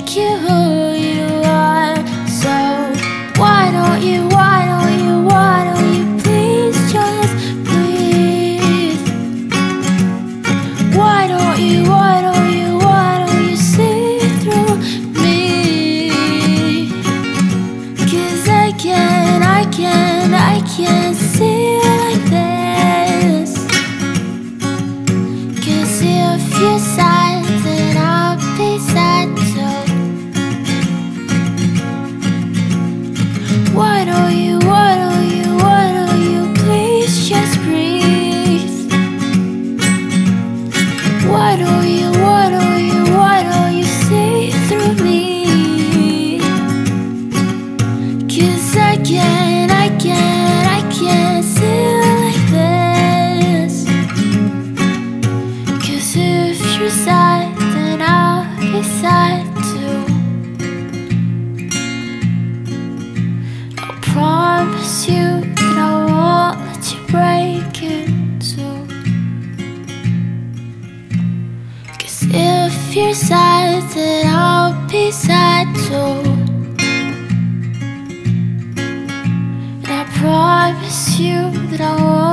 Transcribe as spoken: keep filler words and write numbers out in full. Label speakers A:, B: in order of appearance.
A: make you who you are. So why don't you, why don't you, why don't you please just breathe? Why don't you, why don't you, why don't you see through me? 'Cause I can't, I can't, I can't see you like this. 'Cause if you're sad, then I'll be sad too. Why don't you, why don't you, why don't you please just breathe? Why don't you, why don't you, why don't you see through me? 'Cause I can't, I can't, I can't see you like this. 'Cause if you're sad, then I'll be sad too. I'll promise you that I won't let you break it too. 'Cause if you're sad, then I'll be sad too. And I promise you that I won't